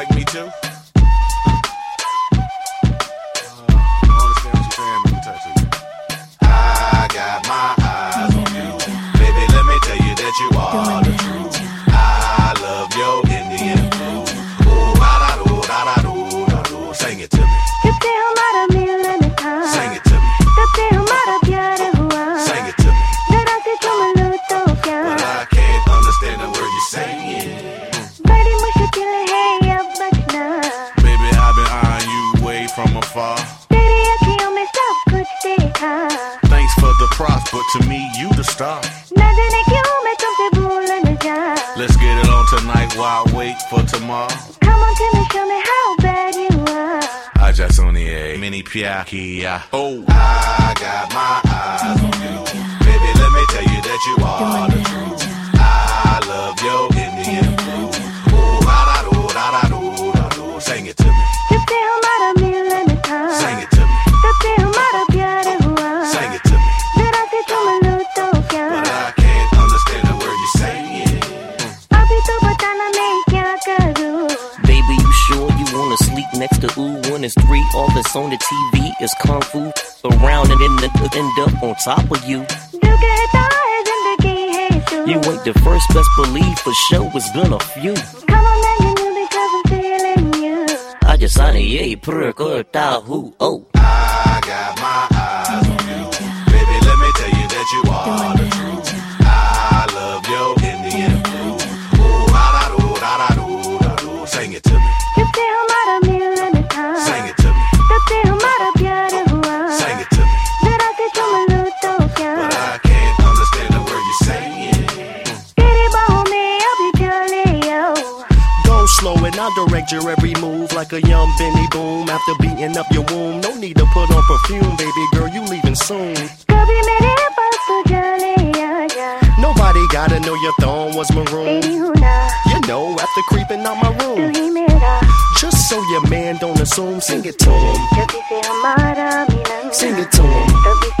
like me too? I don't understand what you're saying. Let me touch it. I got my eyes on you. Baby, let me tell you that you are the truth. I love your Indian food. Ooh, da-da-doo, da-da-doo, da-doo. Sing it to me. किससे हमारा मिलन था, Sing it to me. तब से हमारा प्यार हुआ, Sing it to me. जरा से चुम लूं तो क्या, But I can't understand the word you're saying. बड़ी मुश्किल है अब बचना, Baby, I've been eyeing you way from afar. तेरी अखियों में सब कुछ देखा, Thanks for the props, but to me, you the star. न जाने क्यों मैं तुमसे भूल न जा. Let's get it on tonight while I wait for tomorrow. Come on, tell me, show me how bad you are. Aja Sonier, mini Piakia. Oh, I got my eyes on you. Baby, let me tell you that you are the truth. I love your Indian food. Ooh, da-da-doo, da-da-doo, da-doo. Sing it to me. जब से हमारा मिलन था, Sing it to me. तब से हमारा प्यार हुआ, Sing it to me. जरा से चुम लूं तो क्या, But I can't understand the word you're saying. अभी तो बताना मैं क्या करूं. Baby, you sure you wanna sleep next to ooh? When it's 3, all that's on the TV is kung fu around and then end up on top of you. जो कहता है जिंदगी है तू. You ain't the first, best believe for sure it's been a few. Come on, man, you knew because I'm feeling you. I just honey, yeah, purr, who, oh. I got my eyes on you. Baby, let me tell you that you are the truth. I love your Indian food. Ooh, da-da-doo, da-da-doo, da-doo. Sing it to me. जब से हमारा मिलन था, Sing it to me. तब से हमारा प्यार हुआ, Sing it to me. जरा से चुम लूं तो क्या, But I can't understand the word you're saying. तेरी बाहों में अभी चले आओ. Go slow and I'll direct your every move like a young Benny Boom. After beating up your womb, no need to put on perfume, baby girl, you leaving soon. कभी मेरे पास तो चले आजा, Nobody gotta know your thong was तेरी maroon. हूँ ना, You know, after creeping out my तू room, ही मेरा. just so your man don't assume, sing it to him, जब से हमारा मिलन sing था, it to him. तभी